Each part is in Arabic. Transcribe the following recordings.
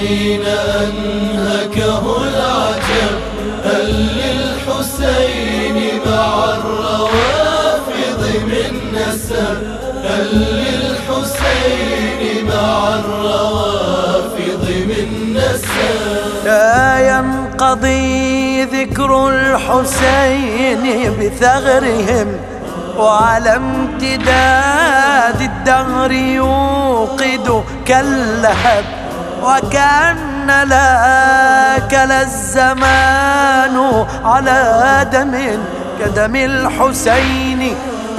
حين أنهكه العجب، هل للحسين مع الروافض من نسب؟ هل للحسين مع الروافض من نسب؟ لا ينقضي ذكر الحسين بثغرهم، وعلى امتداد الدهر يوقد كاللهب، وكأن لا كلا الزمان على دم كدم الحسين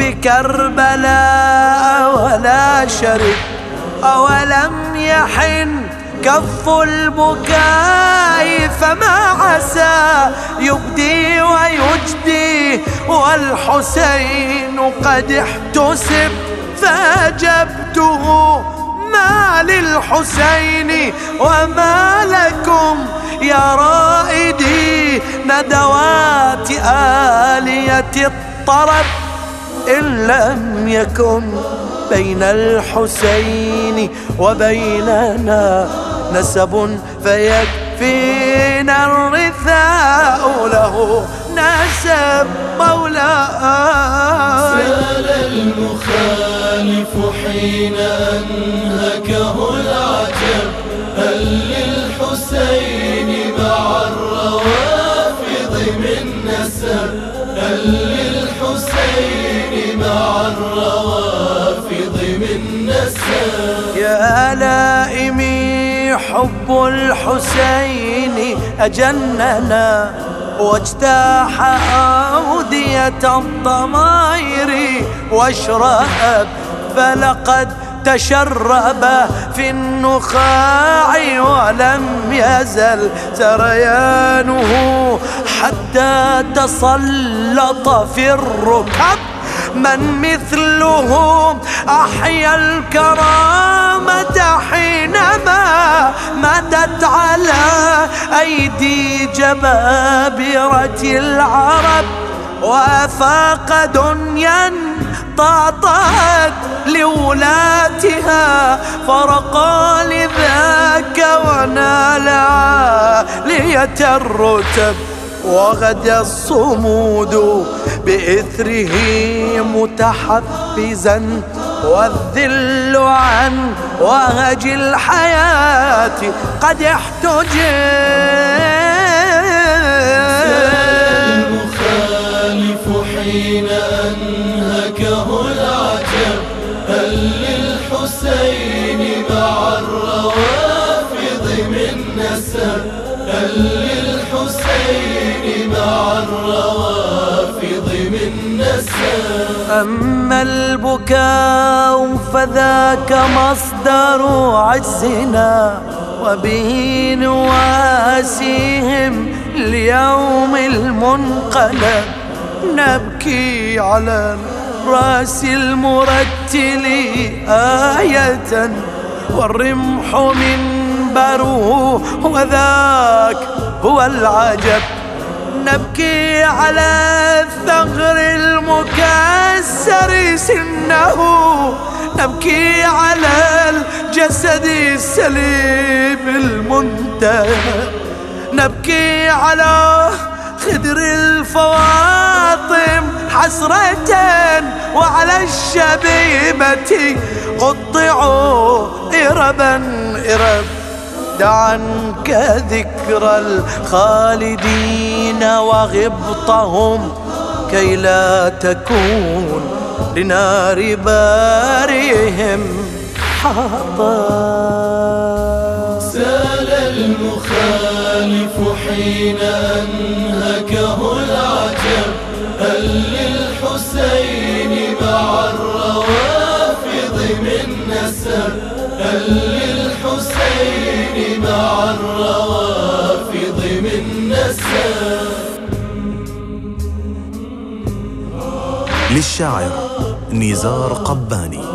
بكربلاء ولا شرب. أولم يحن كف البكاء فما عسى يبدي ويجدي، والحسين قد احتسب فأجبته ما للحسين وما لكم يا رائدي ندوات آلية الطرب، إن لم يكن بين الحسين وبيننا نسب فيكفينا الرثاء له نسب مولاي. سال المخالف حين أنهكه العجب، هل للحسين مع الروافض من نسب؟ هل للحسين مع الروافض من نسب؟ يا لائمي حب الحسين أجننا واجتاح أودية الضمائر واشرأب، فلقد تشرب في النخاع ولم يزل سريانه حتى تسلط في الركب. من مثله أحيا الكرامة حينما مدت على أيدي جبابرة العرب، وأفاق دنيا طاطأت لولاتها فرقا لذاك ونال عالية الرتب، وغدا الصمود بإثره متحفزا، والذل عن وهج الحياة قد احتجب. المخالف حين أنهكه العجب، هل للحسين مع الروافض من نسب؟ هل للحسين مع الروافض من نسب؟ أما البكاء فذاك مصدر عجزنا، وبه نواسيهم اليوم المنقلب. نبكي على الرأس المرتل آية، والرمح منبره وذاك هو العجب. نبكي على الثغر المكسر سنه، نبكي على الجسد السليم المنتهى، نبكي على خدر الفواطم حسرة، وعلى الشبيبة قطعوا إربا إرب. دع عنك ذكر الخالدين وغبطهم، كي لا تكون لنار بارهم حطب. سال المخالف حين أنهكه العجب، هل للحسين مع الروافض من نسب؟ هل للحسين مع الروافض من نسب؟ للشاعر نزار قباني.